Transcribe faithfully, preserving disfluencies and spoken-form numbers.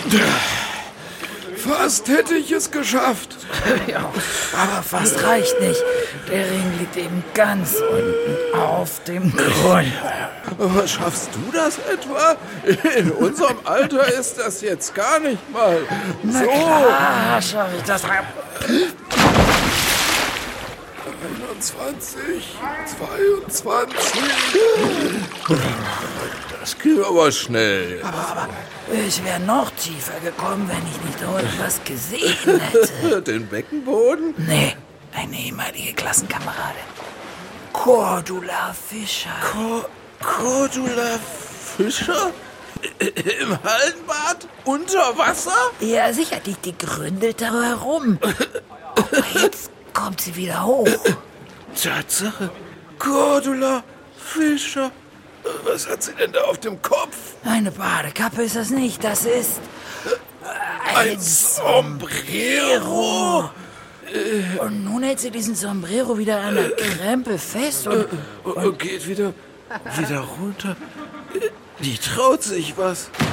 Fast hätte ich es geschafft. Ja, aber fast reicht nicht. Der Ring liegt eben ganz unten auf dem Grund. Aber schaffst du das etwa? In unserem Alter ist das jetzt gar nicht mal Na so. klar, schaffe ich das. einundzwanzig, zweiundzwanzig. Das ging aber schnell. Aber, aber ich wäre noch tiefer gekommen, wenn ich nicht da unten was gesehen hätte. Den Beckenboden? Nee, eine ehemalige Klassenkameradin. Cordula Fischer. Co Cordula Fischer? Im Hallenbad? Unter Wasser? Ja, sicher, die, die gründelt da herum. Aber jetzt kommt sie wieder hoch. Tatsache. Cordula Fischer. Was hat sie denn da auf dem Kopf? Eine Badekappe ist das nicht, das ist ein, ein Sombrero. Und nun hält sie diesen Sombrero wieder an der Krempe fest und, und, und geht wieder, wieder runter. Die traut sich was.